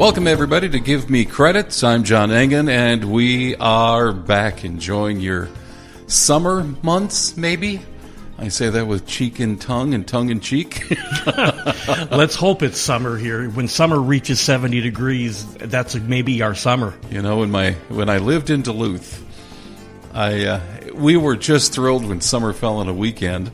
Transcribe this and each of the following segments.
Welcome, everybody, to Give Me Credits. I'm John Engen, and we are back enjoying your summer months, maybe? I say that with cheek and tongue in cheek. Let's hope it's summer here. When summer reaches 70 degrees, that's maybe our summer. You know, when I lived in Duluth, we were just thrilled when summer fell on a weekend.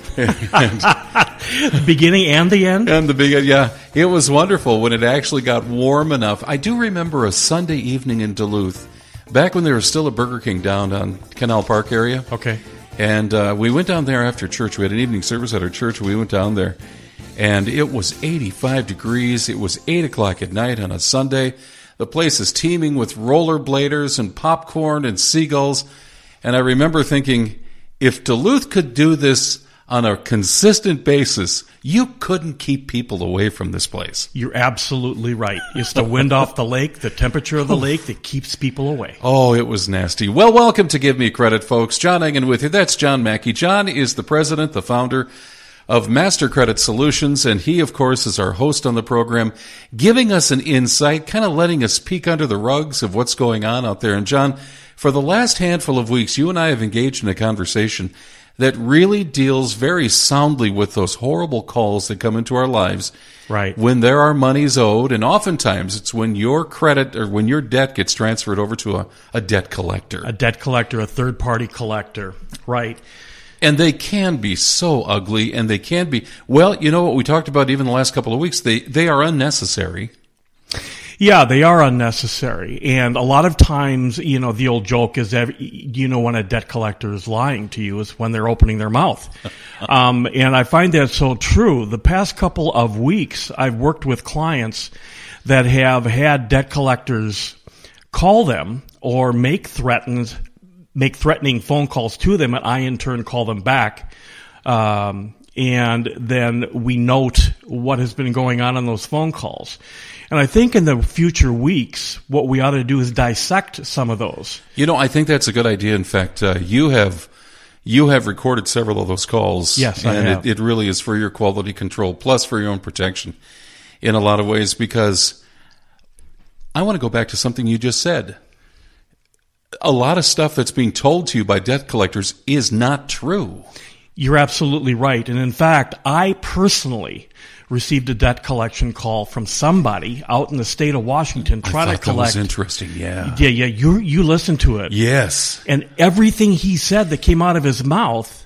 The beginning and the end? And the beginning, yeah. It was wonderful when it actually got warm enough. I do remember a Sunday evening in Duluth, back when there was still a Burger King down on Canal Park area. Okay. And we went down there after church. We had an evening service at our church. We went down there, and it was 85 degrees. It was 8 o'clock at night on a Sunday. The place is teeming with rollerbladers and popcorn and seagulls. And I remember thinking, if Duluth could do this on a consistent basis, you couldn't keep people away from this place. You're absolutely right. It's the wind off the lake, the temperature of the lake that keeps people away. Oh, it was nasty. Well, welcome to Give Me Credit, folks. John Engen with you. That's John Mackey. John is the president, the founder of Master Credit Solutions, and he, of course, is our host on the program, giving us an insight, kind of letting us peek under the rugs of what's going on out there. And John, for the last handful of weeks, you and I have engaged in a conversation that really deals very soundly with those horrible calls that come into our lives, right, when there are monies owed, and oftentimes it's when your credit or when your debt gets transferred over to a debt collector. A debt collector, a third-party collector, right. And they can be so ugly, and they can be, well, you know what we talked about even the last couple of weeks, they are unnecessary. Yeah, they are unnecessary. And a lot of times, you know, the old joke is that, you know, when a debt collector is lying to you is when they're opening their mouth. And I find that so true. The past couple of weeks, I've worked with clients that have had debt collectors call them or make threatening phone calls to them, and I in turn call them back. And then we note what has been going on those phone calls. And I think in the future weeks, what we ought to do is dissect some of those. You know, I think that's a good idea. In fact, you have recorded several of those calls. Yes, I have. It really is for your quality control, plus for your own protection in a lot of ways, because I want to go back to something you just said. A lot of stuff that's being told to you by debt collectors is not true. You're absolutely right. And in fact, I personally received a debt collection call from somebody out in the state of Washington trying to collect. That was interesting, yeah. Yeah, you listened to it. Yes. And everything he said that came out of his mouth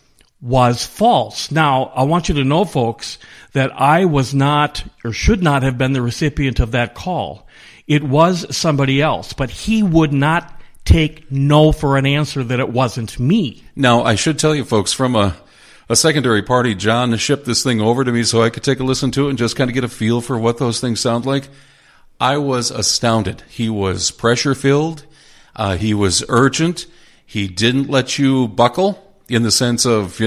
was false. Now, I want you to know, folks, that I was not or should not have been the recipient of that call. It was somebody else, but he would not take no for an answer that it wasn't me. Now, I should tell you, folks, from a secondary party, John shipped this thing over to me so I could take a listen to it and just kind of get a feel for what those things sound like. I was astounded. He was pressure-filled. He was urgent. He didn't let you buckle in the sense of,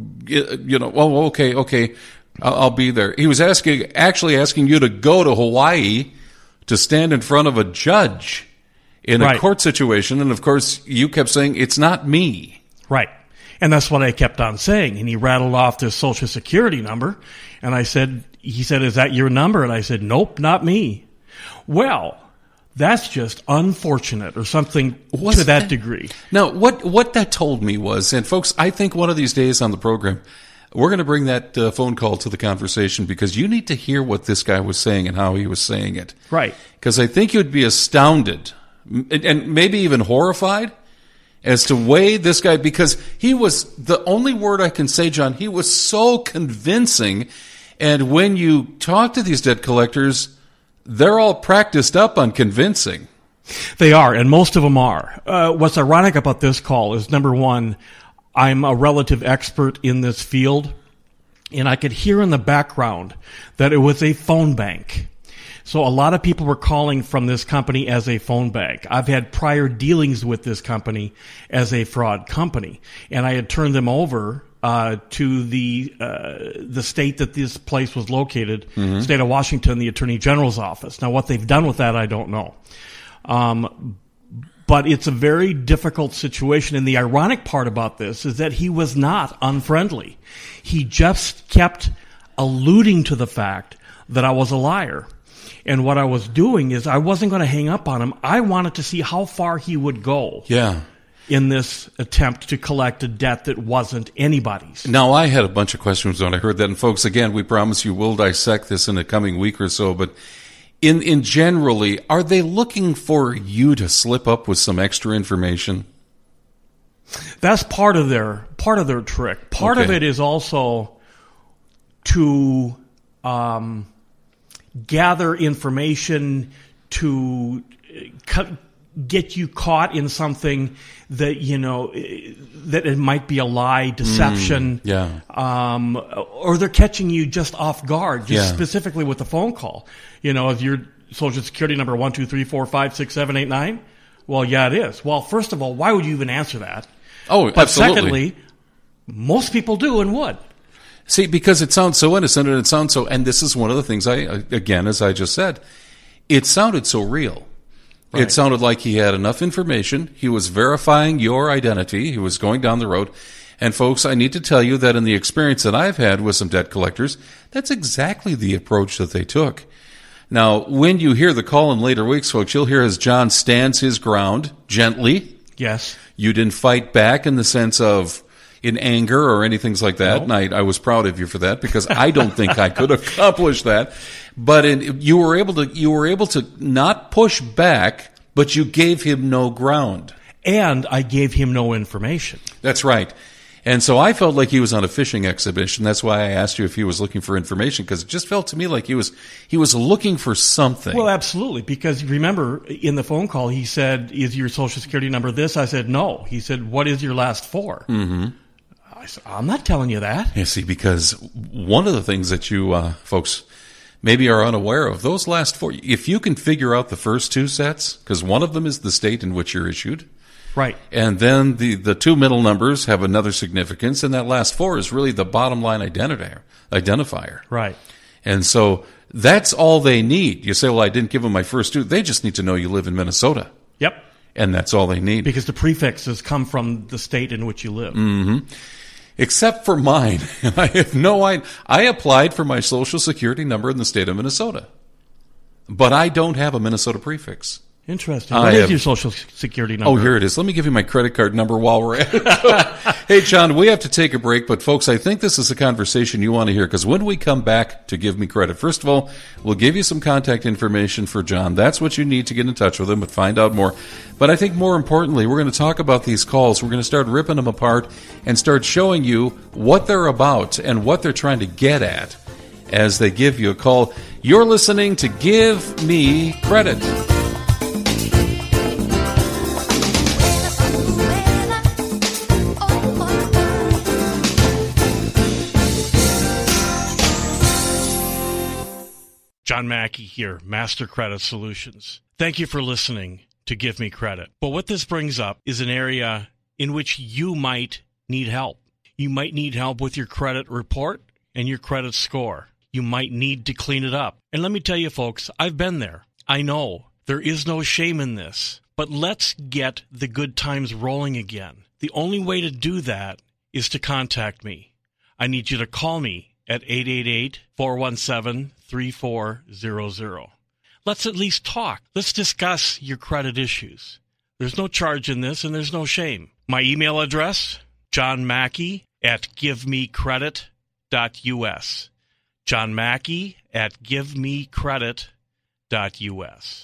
well, okay, I'll be there. He was actually asking you to go to Hawaii to stand in front of a judge in a court situation. And, of course, you kept saying, it's not me. Right. And that's what I kept on saying. And he rattled off this Social Security number. And he said, is that your number? And I said, nope, not me. Well, that's just unfortunate or something to that degree. Now, what that told me was, and folks, I think one of these days on the program, we're going to bring that phone call to the conversation because you need to hear what this guy was saying and how he was saying it. Right. Because I think you'd be astounded and maybe even horrified as to way this guy, because he was, the only word I can say, John, he was so convincing. And when you talk to these debt collectors, they're all practiced up on convincing. They are, and most of them are. What's ironic about this call is, number one, I'm a relative expert in this field, and I could hear in the background that it was a phone bank. So a lot of people were calling from this company as a phone bank. I've had prior dealings with this company as a fraud company, and I had turned them over to the state that this place was located, state of Washington, the Attorney General's office. Now, what they've done with that, I don't know. But it's a very difficult situation, and the ironic part about this is that he was not unfriendly. He just kept alluding to the fact that I was a liar. And what I was doing is I wasn't going to hang up on him. I wanted to see how far he would go Yeah. in this attempt to collect a debt that wasn't anybody's. Now, I had a bunch of questions when I heard that. And folks, again, we promise you we'll dissect this in the coming week or so. But in generally, are they looking for you to slip up with some extra information? That's part of their trick. Part of Okay. it is also to gather information to get you caught in something that that it might be a lie, deception, Yeah. or they're catching you just off guard, just Yeah. specifically with the phone call. Is your Social Security number 123456789? Well, yeah, it is. Well, first of all, why would you even answer that? Oh, But absolutely. secondly, most people do and would. See, because it sounds so innocent and it sounds so, and this is one of the things again, as I just said, it sounded so real. Right. It sounded like he had enough information. He was verifying your identity. He was going down the road. And folks, I need to tell you that in the experience that I've had with some debt collectors, that's exactly the approach that they took. Now, when you hear the call in later weeks, folks, you'll hear as John stands his ground gently. Yes. You didn't fight back in the sense of in anger or anything like that. No. And I was proud of you for that because I don't think I could accomplish that. But you were able to not push back, but you gave him no ground. And I gave him no information. That's right. And so I felt like he was on a fishing expedition. That's why I asked you if he was looking for information, because it just felt to me like he was looking for something. Well, absolutely. Because remember, in the phone call, he said, "Is your Social Security number this?" I said, "No." He said, "What is your last four?" Mm-hmm. I said, "I'm not telling you that." You see, because one of the things that you folks maybe are unaware of, those last four, if you can figure out the first two sets, because one of them is the state in which you're issued, Right. and then the two middle numbers have another significance, and that last four is really the bottom line identifier. Right. And so that's all they need. You say, well, I didn't give them my first two. They just need to know you live in Minnesota, Yep. and that's all they need. Because the prefixes come from the state in which you live. Except for mine. I have no idea. I applied for my Social Security number in the state of Minnesota, but I don't have a Minnesota prefix. Interesting. I What is have- your Social Security number? Oh, here it is. Let me give you my credit card number while we're at it. Hey, John, we have to take a break, but folks, I think this is a conversation you want to hear, because when we come back to Give Me Credit, first of all, we'll give you some contact information for John. That's what you need to get in touch with him, but find out more. But I think more importantly, we're going to talk about these calls. We're going to start ripping them apart and start showing you what they're about and what they're trying to get at as they give you a call. You're listening to Give Me Credit. John Mackey here, Master Credit Solutions. Thank you for listening to Give Me Credit. But what this brings up is an area in which you might need help. You might need help with your credit report and your credit score. You might need to clean it up. And let me tell you, folks, I've been there. I know there is no shame in this. But let's get the good times rolling again. The only way to do that is to contact me. I need you to call me at 888-417-3400. Let's at least talk. Let's discuss your credit issues. There's no charge in this, and there's no shame. My email address, johnmackey@givemecredit.us. johnmackey@givemecredit.us.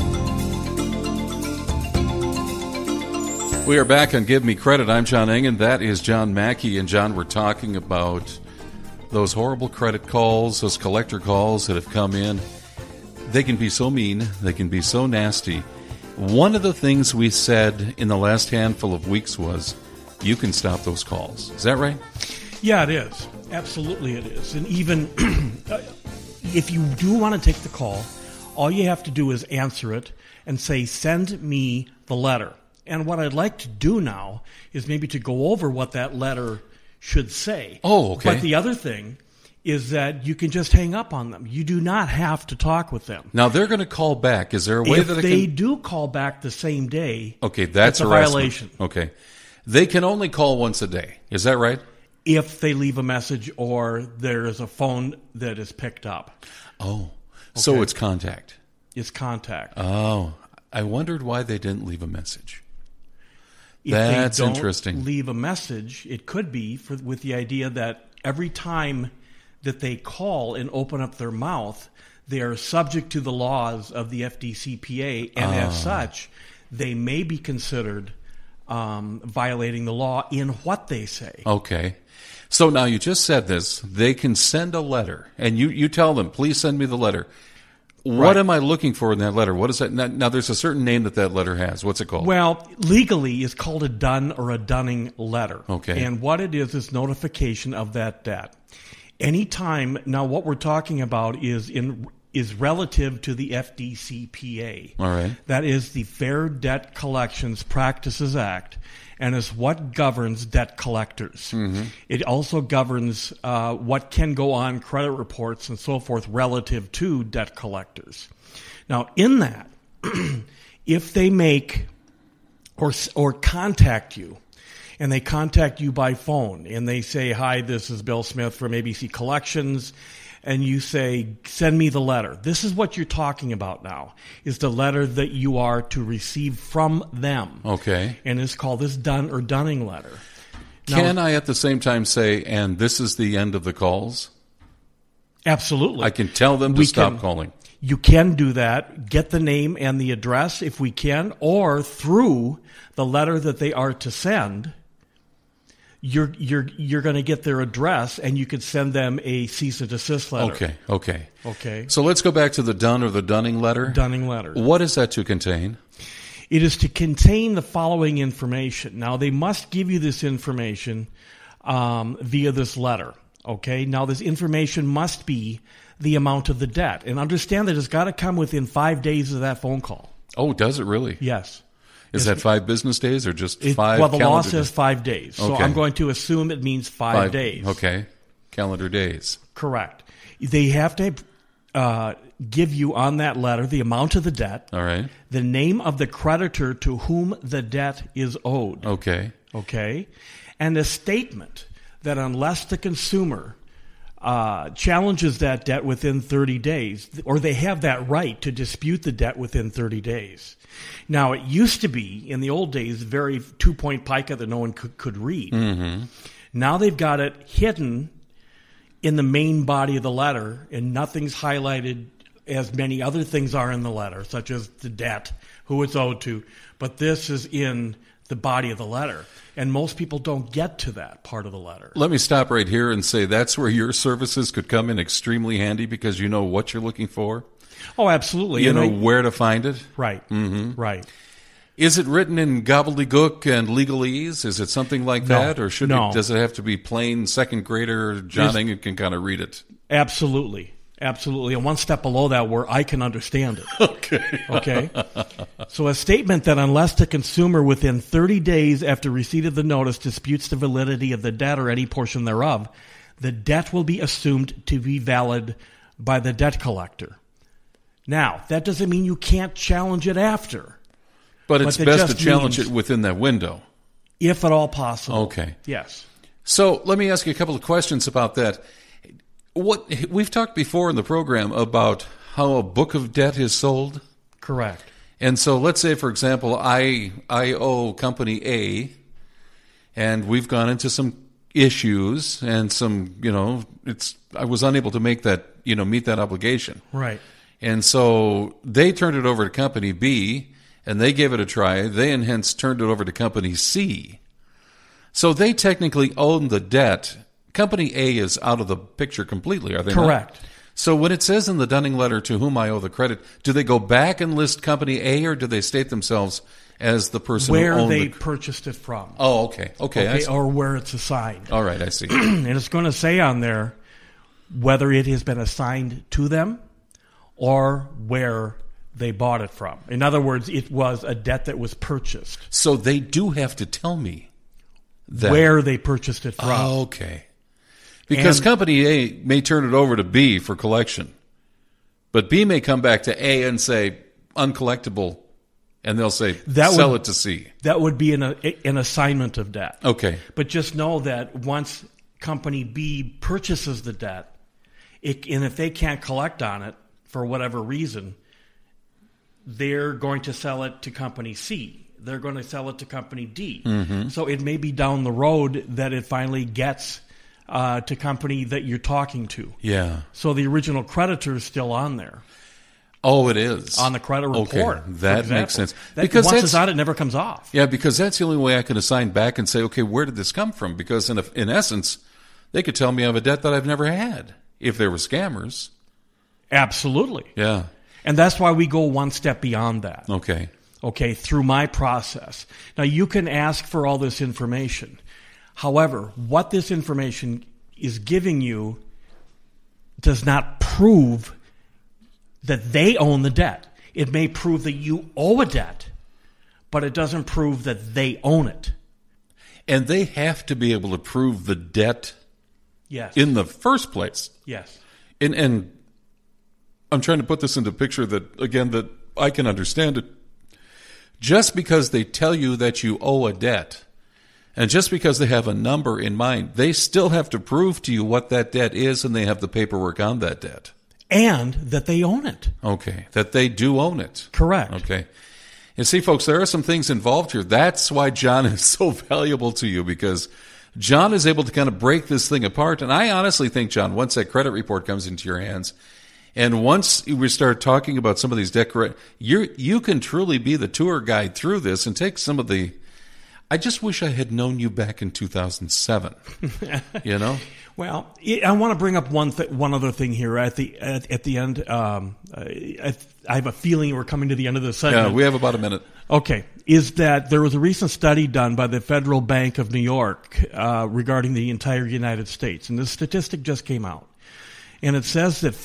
We are back on Give Me Credit. I'm John Engen. That is John Mackey. And John, we're talking about those horrible credit calls, those collector calls that have come in. They can be so mean. They can be so nasty. One of the things we said in the last handful of weeks was, you can stop those calls. Is that right? Yeah, it is. Absolutely it is. And even if you do want to take the call, all you have to do is answer it and say, send me the letter. And what I'd like to do now is maybe to go over what that letter should say. Oh, okay. But the other thing is that you can just hang up on them. You do not have to talk with them. Now, they're going to call back. Is there a way If that they do call back the same day, Okay, that's it's a harassment. violation. Okay. They can only call once a day. Is that right? If they leave a message or there is a phone that is picked up. Oh. So Okay. it's contact. It's contact. Oh, I wondered why they didn't leave a message. If That's they don't interesting. leave a message, it could be with the idea that every time that they call and open up their mouth, they are subject to the laws of the FDCPA, and as such, they may be considered violating the law in what they say. Okay. So now you just said this. They can send a letter, and you tell them, please send me the letter. What Right. am I looking for in that letter? What is that? Now, there's a certain name that letter has. What's it called? Well, legally, it's called a Dunn or a Dunning letter. Okay. And what it is notification of that debt. Anytime, now what we're talking about is relative to the FDCPA. All right. That is the Fair Debt Collections Practices Act, and is what governs debt collectors. Mm-hmm. It also governs what can go on credit reports and so forth relative to debt collectors. Now, in that, if they make or contact you, and they contact you by phone, and they say, "Hi, this is Bill Smith from ABC Collections," and you say, "Send me the letter." This is what you're talking about now, is the letter that you are to receive from them. Okay. And it's called this Dunn or Dunning letter. Now, Can I at the same time say, and this is the end of the calls? absolutely. I can tell them to We stop can- calling. You can do that, get the name and the address if we can, or through the letter that they are to send, you're going to get their address, and you could send them a cease and desist letter. Okay. Okay. So let's go back to the Dunn or the Dunning letter. Dunning letter. What is that to contain? It is to contain the following information. Now, they must give you this information via this letter. Okay. Now, this information must be the amount of the debt, and understand that it's got to come within 5 days of that phone call. Oh, does it really? Yes. Is that 5 business days or just 5 Well, the law calendar says days? 5 days. So Okay. I'm going to assume it means 5 days. Okay. Calendar days. Correct. They have to give you on that letter the amount of the debt, All right. the name of the creditor to whom the debt is owed. Okay. Okay? And a statement that unless the consumer challenges that debt within 30 days, or they have that right to dispute the debt within 30 days. Now, it used to be, in the old days, very 2-point pica that no one could read. Mm-hmm. Now they've got it hidden in the main body of the letter, and nothing's highlighted as many other things are in the letter, such as the debt, who it's owed to. But this is in the body of the letter. And most people don't get to that part of the letter. Let me stop right here and say that's where your services could come in extremely handy because you know what you're looking for. Oh, absolutely. You And know I- where to find it. Right. Mm-hmm. Right. Is it written in gobbledygook and legalese? Is it something like No. that? Or does it have to be plain second grader John Engen can kind of read it? Absolutely. Absolutely. And one step below that where I can understand it. Okay. Okay? So a statement that unless the consumer within 30 days after receipt of the notice disputes the validity of the debt or any portion thereof, the debt will be assumed to be valid by the debt collector. Now, that doesn't mean you can't challenge it after, But it's But it best to just challenge means- it within that window. if at all possible. Okay. Yes. So let me ask you a couple of questions about that. We've talked before in the program about how a book of debt is sold. Correct. And so let's say, for example, I owe company A, and we've gone into some issues and some, I was unable to make that, meet that obligation. Right. And so they turned it over to company B, and they gave it a try. They, and hence, turned it over to company C. So they technically own the debt. Company A is out of the picture completely, are they not? Correct. So when it says in the Dunning letter to whom I owe the credit, do they go back and list company A, or do they state themselves as the person Where who owned they the... purchased it from. Oh, okay. Okay, I see. Or where it's assigned. All right, I see. And it's going to say on there whether it has been assigned to them or where they bought it from. In other words, it was a debt that was purchased. So they do have to tell me that. Where they purchased it from. Okay. Because And- company A may turn it over to B for collection, but B may come back to A and say, uncollectible, and they'll say, sell it to C. That would be an assignment of debt. Okay. But just know that once company B purchases the debt, and if they can't collect on it for whatever reason, they're going to sell it to company C. They're going to sell it to company D. Mm-hmm. So it may be down the road that it finally gets to company that you're talking to. Yeah. So the original creditor is still on there. Oh, it is. On the credit report. Okay, that makes sense. Because once it's on, it never comes off. Yeah, because that's the only way I can assign back and say, okay, where did this come from? Because in essence, they could tell me I have a debt that I've never had if they were scammers. Absolutely. Yeah. And that's why we go one step beyond that. Okay, through my process. Now, you can ask for all this information. However, what this information is giving you does not prove that they own the debt. It may prove that you owe a debt, but it doesn't prove that they own it. And they have to be able to prove the debt in the first place. Yes. And I'm trying to put this into a picture that I can understand it. Just because they tell you that you owe a debt, and just because they have a number in mind, they still have to prove to you what that debt is, and they have the paperwork on that debt. And that they own it. Okay, that they do own it. Correct. Okay. And see, folks, there are some things involved here. That's why John is so valuable to you, because John is able to kind of break this thing apart. And I honestly think, John, once that credit report comes into your hands, and once we start talking about some of these debt, you can truly be the tour guide through this and take some of the. I just wish I had known you back in 2007. You know. Well, I want to bring up one other thing here at the end. I have a feeling we're coming to the end of the segment. Yeah, we have about a minute. Okay, is that there was a recent study done by the Federal Bank of New York regarding the entire United States, and this statistic just came out. And it says that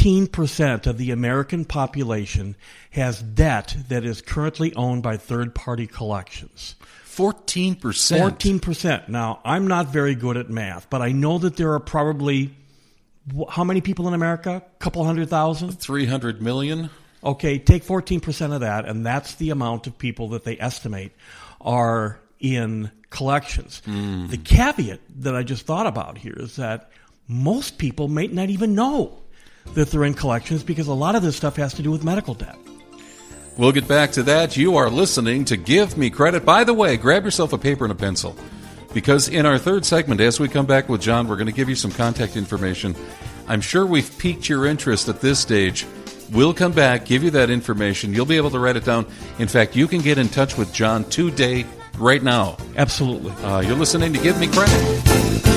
14% of the American population has debt that is currently owned by third-party collections. 14%? 14%. Now, I'm not very good at math, but I know that there are probably, how many people in America? A couple 100,000? 300 million. Okay, take 14% of that, and that's the amount of people that they estimate are in collections. The caveat that I just thought about here is that most people may not even know that they're in collections because a lot of this stuff has to do with medical debt. We'll get back to that. You are listening to Give Me Credit. By the way, grab yourself a paper and a pencil, because in our third segment, as we come back with John, we're going to give you some contact information. I'm sure we've piqued your interest at this stage. We'll come back, give you that information. You'll be able to write it down. In fact, you can get in touch with John today, right now. Absolutely. You're listening to Give Me Credit.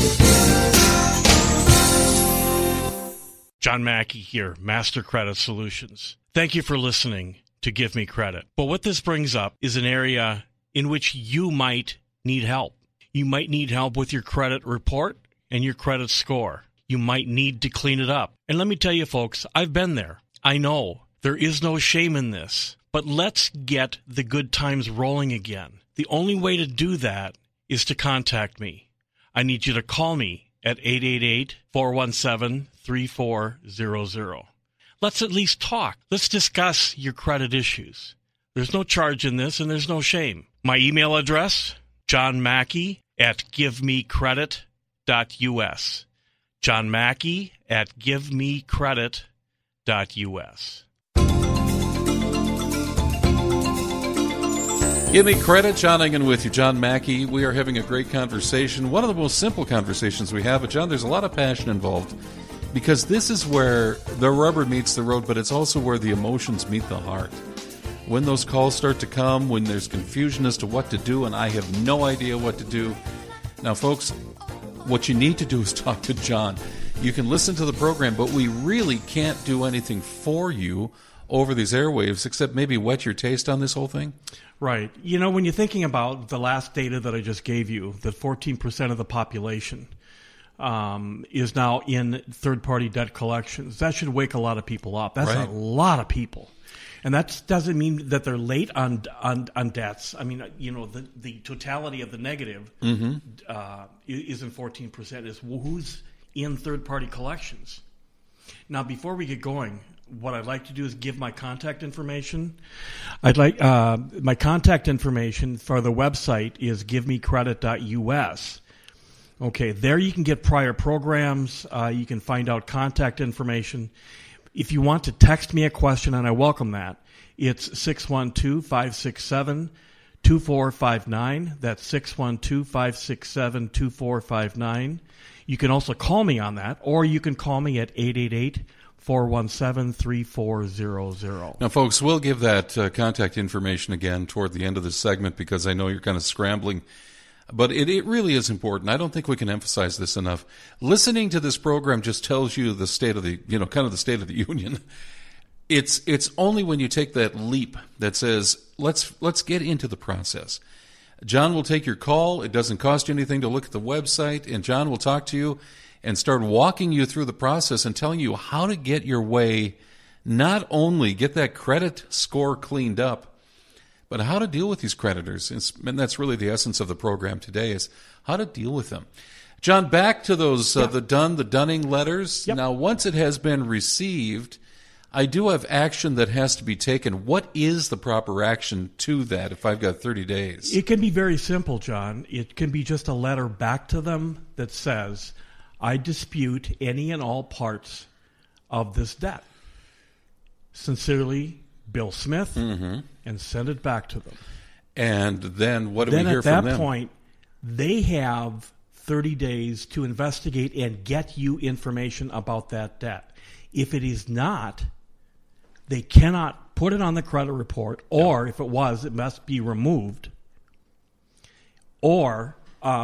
John Mackey here, Master Credit Solutions. Thank you for listening to Give Me Credit. But what this brings up is an area in which you might need help. You might need help with your credit report and your credit score. You might need to clean it up. And let me tell you, folks, I've been there. I know there is no shame in this. But let's get the good times rolling again. The only way to do that is to contact me. I need you to call me at 888-417-3400. Let's at least talk. Let's discuss your credit issues. There's no charge in this, and there's no shame. My email address, johnmackey@givemecredit.us. johnmackey@givemecredit.us. Give Me Credit. John Engen with you. John Mackey. We are having a great conversation. One of the most simple conversations we have. But, John, there's a lot of passion involved, because this is where the rubber meets the road, but it's also where the emotions meet the heart. When those calls start to come, when there's confusion as to what to do, and I have no idea what to do. Now, folks, what you need to do is talk to John. You can listen to the program, but we really can't do anything for you over these airwaves except maybe whet your taste on this whole thing. Right. You know, when you're thinking about the last data that I just gave you, that 14% of the population is now in third-party debt collections, that should wake a lot of people up. That's right. A lot of people. And that doesn't mean that they're late on debts. I mean, you know, the totality of the negative isn't 14%. It's who's in third-party collections. Now, before we get going, what I'd like to do is give my contact information. I'd like my contact information for the website is givemecredit.us. Okay, there you can get prior programs. You can find out contact information. If you want to text me a question, and I welcome that, it's 612-567-2459. That's 612-567-2459. You can also call me on that, or you can call me at 888-417-3400. Now, folks, we'll give that contact information again toward the end of this segment because I know you're kind of scrambling. But it really is important. I don't think we can emphasize this enough. Listening to this program just tells you the state of the, kind of the state of the union. It's only when you take that leap that says, let's get into the process. John will take your call. It doesn't cost you anything to look at the website, and John will talk to you and start walking you through the process and telling you how to get your way, not only get that credit score cleaned up, but how to deal with these creditors. And that's really the essence of the program today, is how to deal with them. John, back to those, the Dunning letters. Yep. Now, once it has been received, I do have action that has to be taken. What is the proper action to that if I've got 30 days? It can be very simple, John. It can be just a letter back to them that says, I dispute any and all parts of this debt. Sincerely, Bill Smith, and send it back to them. And then what do we hear from them? Then at that point, they have 30 days to investigate and get you information about that debt. If it is not, they cannot put it on the credit report, or if it was, it must be removed. Or,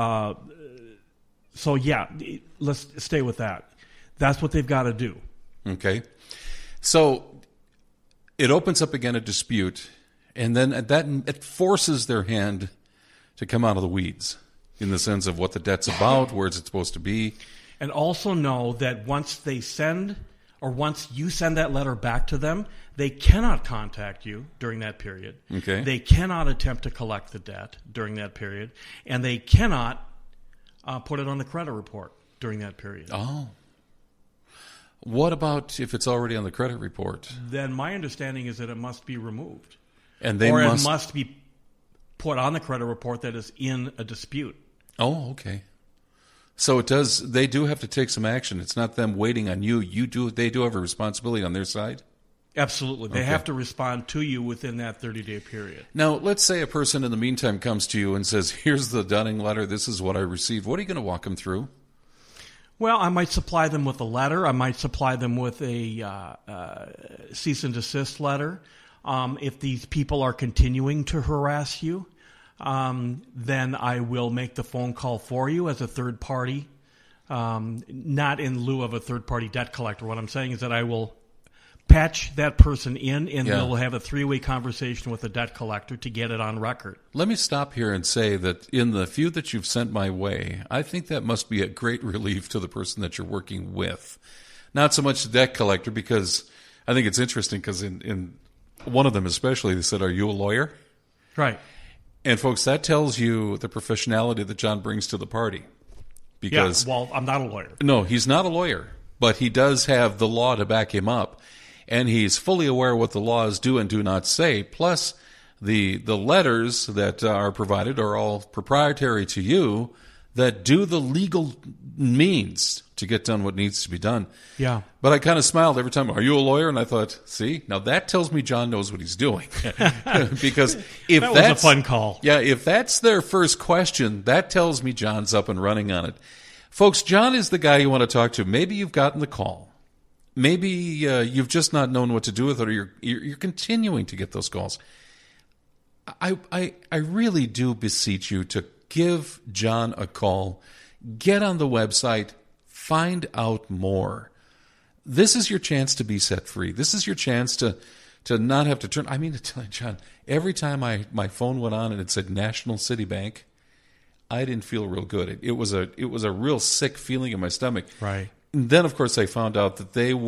let's stay with that. That's what they've got to do. Okay. So it opens up again a dispute, and then it forces their hand to come out of the weeds in the sense of what the debt's about, where it's supposed to be. And also know that once you send that letter back to them, they cannot contact you during that period. Okay. They cannot attempt to collect the debt during that period, and they cannot put it on the credit report during that period. Oh. What about if it's already on the credit report? Then my understanding is that it must be removed. And it must be put on the credit report that is in a dispute. Oh, okay. So they do have to take some action. It's not them waiting on you. They do have a responsibility on their side? Absolutely. They have to respond to you within that 30-day period. Now, let's say a person in the meantime comes to you and says, here's the Dunning letter. This is what I received. What are you going to walk them through? Well, I might supply them with a letter. I might supply them with a cease and desist letter. If these people are continuing to harass you, then I will make the phone call for you as a third party, not in lieu of a third-party debt collector. What I'm saying is that I will patch that person in, and we'll have a three-way conversation with the debt collector to get it on record. Let me stop here and say that in the few that you've sent my way, I think that must be a great relief to the person that you're working with. Not so much the debt collector, because I think it's interesting, because in one of them especially, they said, are you a lawyer? Right. And folks, that tells you the professionality that John brings to the party. Because I'm not a lawyer. No, he's not a lawyer, but he does have the law to back him up. And he's fully aware what the laws do and do not say. Plus, the letters that are provided are all proprietary to you that do the legal means to get done what needs to be done. Yeah. But I kind of smiled every time, are you a lawyer? And I thought, see, now that tells me John knows what he's doing. Because if that was a fun call. Yeah, if that's their first question, that tells me John's up and running on it. Folks, John is the guy you want to talk to. Maybe you've gotten the call. Maybe you've just not known what to do with it, or you're continuing to get those calls. I really do beseech you to give John a call. Get on the website. Find out more. This is your chance to be set free. This is your chance to not have to turn. I mean, to tell you, John, every time my phone went on and it said National City Bank, I didn't feel real good. It was a real sick feeling in my stomach. Right. And then, of course, I found out that they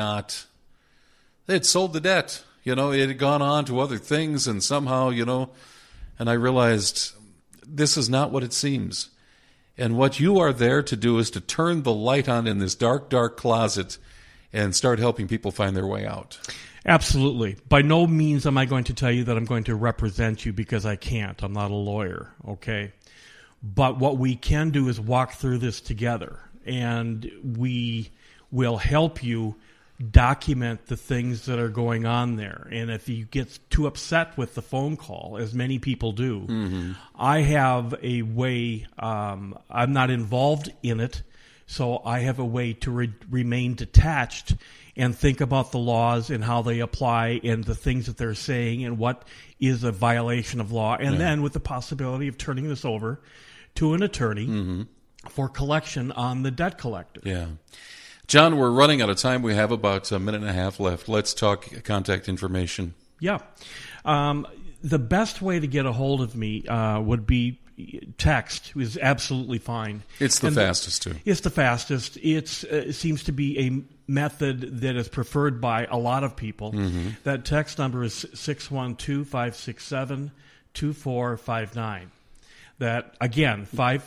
had sold the debt. It had gone on to other things, and somehow, and I realized this is not what it seems. And what you are there to do is to turn the light on in this dark, dark closet and start helping people find their way out. Absolutely. By no means am I going to tell you that I'm going to represent you, because I can't. I'm not a lawyer, okay? But what we can do is walk through this together, and we will help you document the things that are going on there. And if you get too upset with the phone call, as many people do, I have a way, I'm not involved in it, so I have a way to remain detached and think about the laws and how they apply and the things that they're saying and what is a violation of law. And then with the possibility of turning this over to an attorney for collection on the debt collector. Yeah. John, we're running out of time. We have about a minute and a half left. Let's talk contact information. Yeah. The best way to get a hold of me would be text is absolutely fine. It's the fastest, too. It's the fastest. It seems to be a method that is preferred by a lot of people. That text number is 612-567-2459. That, again,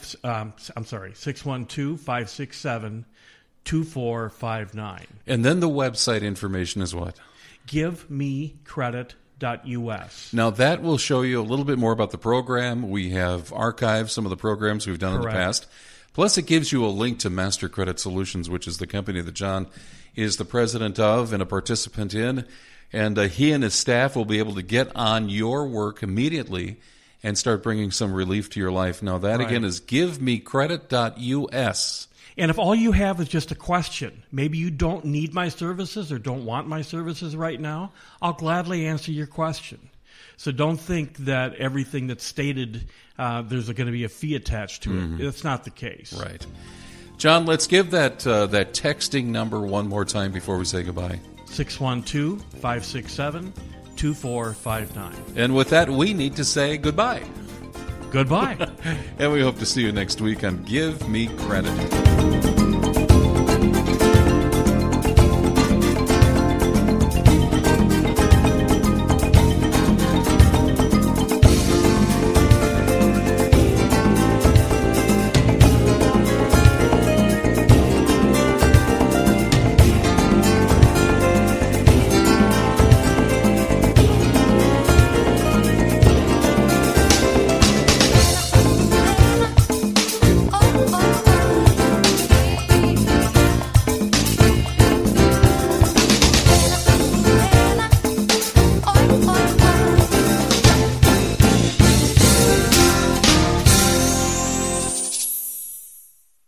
612-567-2459. And then the website information is what? GiveMeCredit.us. Now, that will show you a little bit more about the program. We have archived some of the programs we've done in the past. Plus, it gives you a link to Master Credit Solutions, which is the company that John is the president of and a participant in. And he and his staff will be able to get on your work immediately and start bringing some relief to your life. Now, that again is GiveMeCredit.us. And if all you have is just a question, maybe you don't need my services or don't want my services right now, I'll gladly answer your question. So don't think that everything that's stated, there's going to be a fee attached to it. That's not the case. Right. John, let's give that texting number one more time before we say goodbye. 612-567-2459. And with that, we need to say goodbye. Goodbye. And we hope to see you next week on Give Me Credit.